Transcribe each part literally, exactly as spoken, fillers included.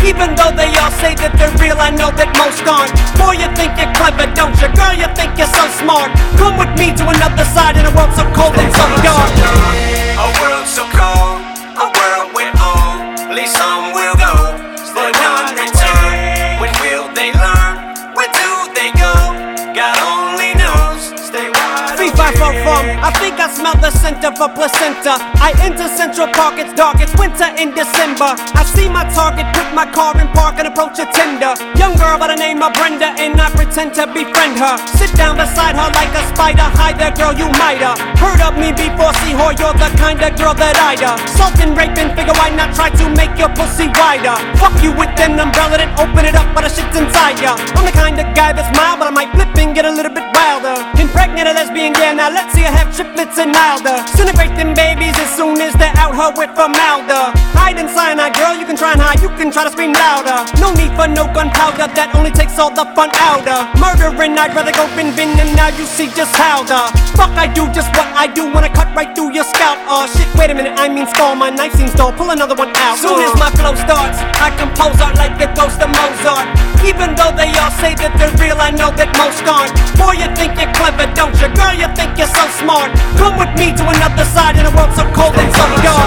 Even though they all say that they're real, I know that most aren't. Boy, you think you're clever, don't you? Girl, you think you're so smart. Come with me to another side in a world so cold and so dark. A world so cold, a world we're on. At least some will go, but none return. When will they learn? Where do they go? God only knows. Stay wide Three, five, four, four. I think I smell the scent of a placenta. I enter Central Park, it's dark, it's winter in December. I see my target, put my car in park and approach a tender. Young girl by the name of Brenda, and I pretend to befriend her. Sit down beside her like a spider. Hi there, girl, you might've heard of me before. See, whore, you're the kind of girl that I'd uh Sultan, raping, figure why not try to make your pussy wider. Fuck you with an umbrella, then open it up, but the shit's inside ya. I'm the kind of guy that's mild, but I might flip and get a little bit wilder. Impregnate a lesbian, yeah, now let's see her have triplets and milder. Cinebrate them babies as soon as they're out her with formaldehyde. Hide in cyanide, girl, you can try and hide, you can try to scream louder. No need for no gunpowder, that only takes all the fun out of murdering. I'd rather go bin bin, and now you see just how the fuck I do just what I do when I cut right through your scalp. Oh shit, wait a minute, I mean skull, my knife seems dull, pull another one out. Soon as my flow starts, I compose art like the ghost of Mozart. Even though they all say that they're real, I know that most aren't. Boy, you think you're clever, don't you? Girl, you think you're so smart. Come with me to another side in a world so cold and so dark.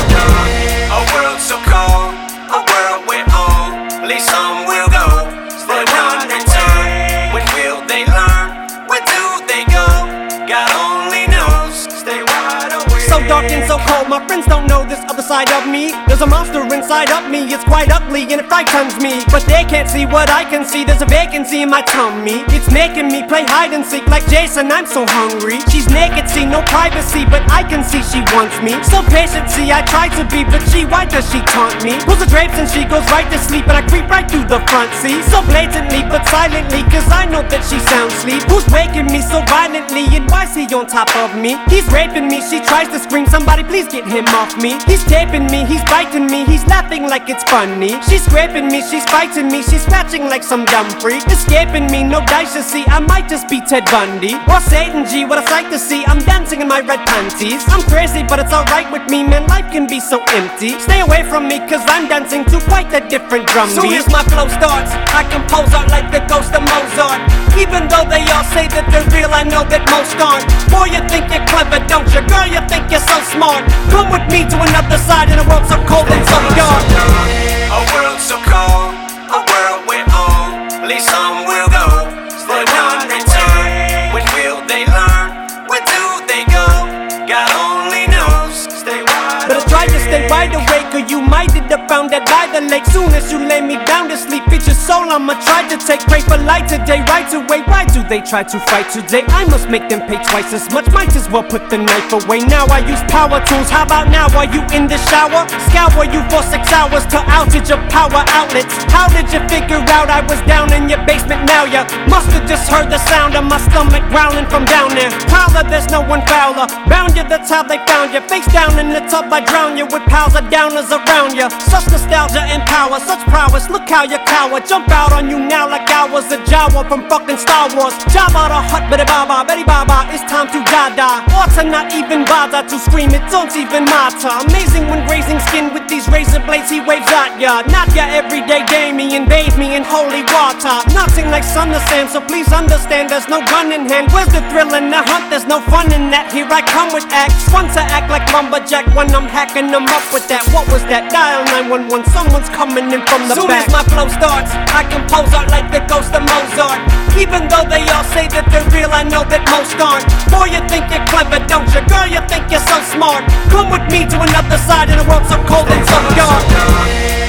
A world so cold, a world we're on. At least some will go, but none return. When will they learn? Where do they go? God only knows. Stay wide awake. So dark and so cold, my friends don't know this other side of me. There's a monster inside of me, it's quite ugly and it frightens me. But they can't see what I can see, there's a vacancy in my tummy. It's making me play hide and seek like Jason, I'm so hungry. She's naked, see, no privacy, but I can see she wants me. So patient, see, I try to be, but she, why does she taunt me? Pulls the drapes and she goes right to sleep, and I creep right through the front seat. So blatantly, but silently, cause I know that she sound asleep. Who's waking me so violently, and why's he on top of me? He's raping me, she tries to scream, somebody please get him off me. He's taping me, he's biting me, he's laughing like it's funny. She's scraping me, she's fighting me, she's scratching like some dumb freak. Escaping me, no dice to see, I might just be Ted Bundy or Satan G, what a sight to see. I'm dancing in my red panties. I'm crazy, but it's alright with me, man, life can be so empty. Stay away from me, cause I'm dancing to quite a different drum beat. Soon as my flow starts, I compose art like the ghost of Mozart. Even though they all say that they're real, I know that most aren't. Boy, you think you're clever, don't you? Girl, you think you're so smart. Come with me to another side in a world so cold and so dark. A world so cold, a world we're on. At least some will go, but none return. When will they learn? Where do they go? God only knows. Stay wide But I tried to stay wide awake, or you might end up found dead by the lake. Soon as you lay me down to sleep, it's your soul I'ma try to take. Pray for light today, right away. Why do they try to fight today? I must make them pay twice as much. Might as well put the knife away. Now I use power tools. How about now? Are you in the shower? Scour you for six hours to outage your power outlets. How did you figure out I was down in your basement? Now you must have just heard the sound of my stomach growling from down there. Prowler, there's no one fouler. Bound you, that's how they found you. Face down in the tub, I drown you with piles of downers around you. Such nostalgia and power, such prowess. Look how you cower. Jump out on you now like I was a Jawa from fucking Star Wars. Jabba the Hutt, Betty Baba, Betty Baba, it's time to die-die. Or to not even bother to scream, it don't even matter. Amazing when grazing skin with these razor blades he waves at ya. Not your everyday Damien, bathe me in holy water. Nothing like sun to sand, so please understand there's no gun in hand. Where's the thrill in the hunt? There's no fun in that. Here I come with acts, one to act like lumberjack when I'm hacking them up with that. What was that? Dial nine one one, someone's coming in from the Soon back. Soon as my flow starts, I compose art like the ghost of Mozart. Even though they all say that they're real, I know that most aren't. Boy, you think you're clever, don't you? Girl, you think you're so smart. Come with me to another side in a world so cold and so dark.